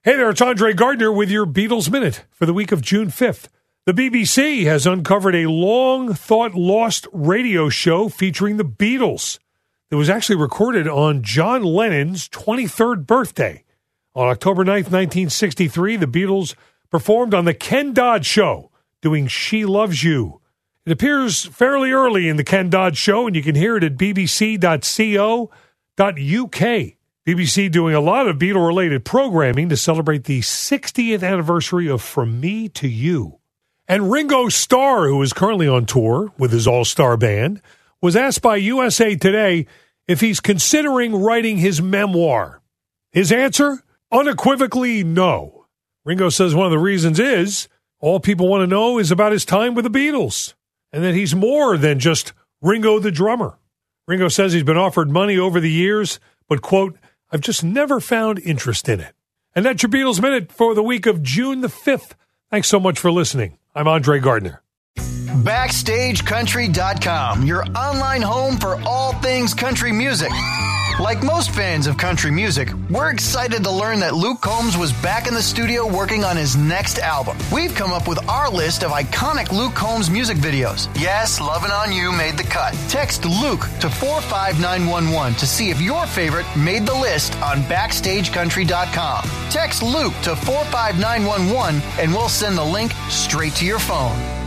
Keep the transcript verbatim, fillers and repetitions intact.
Hey there, it's Andre Gardner with your Beatles Minute for the week of June fifth. The B B C has uncovered a long-thought-lost radio show featuring the Beatles. It was actually recorded on John Lennon's twenty-third birthday. On October ninth, nineteen sixty-three, the Beatles performed on The Ken Dodd Show, doing She Loves You. It appears fairly early in The Ken Dodd Show, and you can hear it at b b c dot co dot u k. B B C doing a lot of Beatle-related programming to celebrate the sixtieth anniversary of From Me to You. And Ringo Starr, who is currently on tour with his all-star band, was asked by U S A Today if he's considering writing his memoir. His answer? Unequivocally no. Ringo says one of the reasons is all people want to know is about his time with the Beatles, and that he's more than just Ringo the drummer. Ringo says he's been offered money over the years, but, quote, I've just never found interest in it. And that's your Beatles Minute for the week of June the fifth. Thanks so much for listening. I'm Andre Gardner. Backstage Country dot com, your online home for all things country music. Like most fans of country music, we're excited to learn that Luke Combs was back in the studio working on his next album. We've come up with our list of iconic Luke Combs music videos. Yes, Lovin' On You made the cut. Text Luke to four five nine one one to see if your favorite made the list on Backstage Country dot com. Text Luke to four five nine one one and we'll send the link straight to your phone.